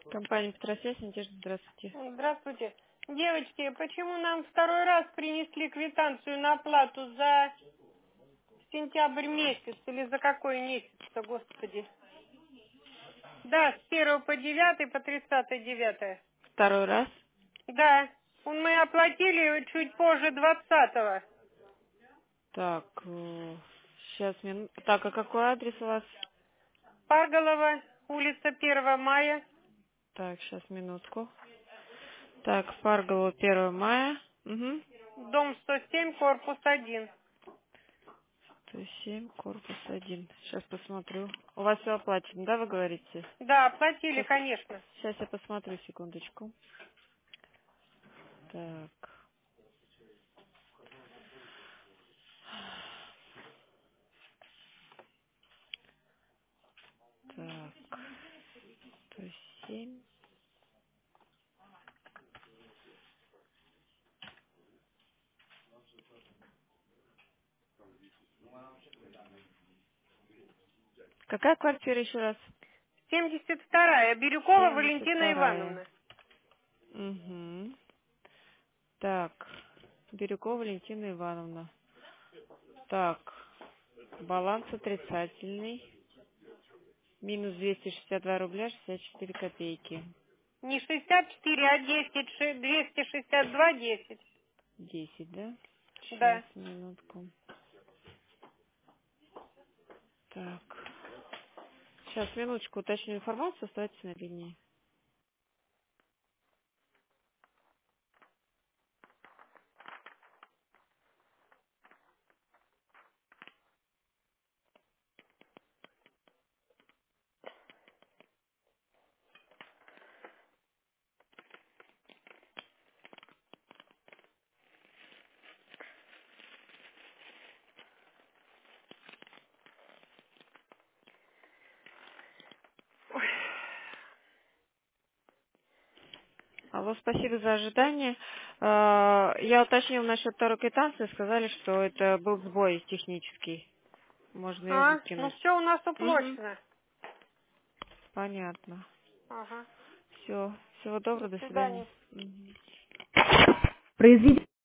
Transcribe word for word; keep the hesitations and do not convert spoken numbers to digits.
Компания Петросвязь, Надежда, здравствуйте. Здравствуйте. Девочки, почему нам второй раз принесли квитанцию на оплату за сентябрь месяц или за какой месяц-то, господи? Да, с первого по девятый по тридцатое девятое. Второй раз. Да, мы оплатили чуть позже двадцатого. Так, сейчас мину... Так, а какой адрес у вас? Парголова, улица первого мая. Так, сейчас минутку. Так, Парголова, первого мая. Угу. Дом сто семь, корпус один. сто семь, корпус один. Сейчас посмотрю. У вас все оплачено, да, вы говорите? Да, оплатили, Сейчас, конечно. сейчас я посмотрю, секундочку. Так. Так, сто семь. Какая квартира еще раз? семьдесят вторая. Бирюкова Семьдесят Валентина вторая. Ивановна. Угу. Так, Бирюкова Валентина Ивановна. Так, баланс отрицательный. Минус двести шестьдесят два рубля шестьдесят четыре копейки. Не шестьдесят четыре, а десять, двести шестьдесят два десять. десять, да? Сейчас, Да. минутку. Так. Сейчас, минуточку, уточню информацию, оставайтесь на линии. Алло, спасибо за ожидание. Э, Я уточнил насчет второй квитанции, сказали, что это был сбой технический. Можно ее А, ну выкинуть. все у нас Угу. уплочено. Понятно. Ага. Все. Всего До доброго, до свидания. свидания. Мгм. Произведение.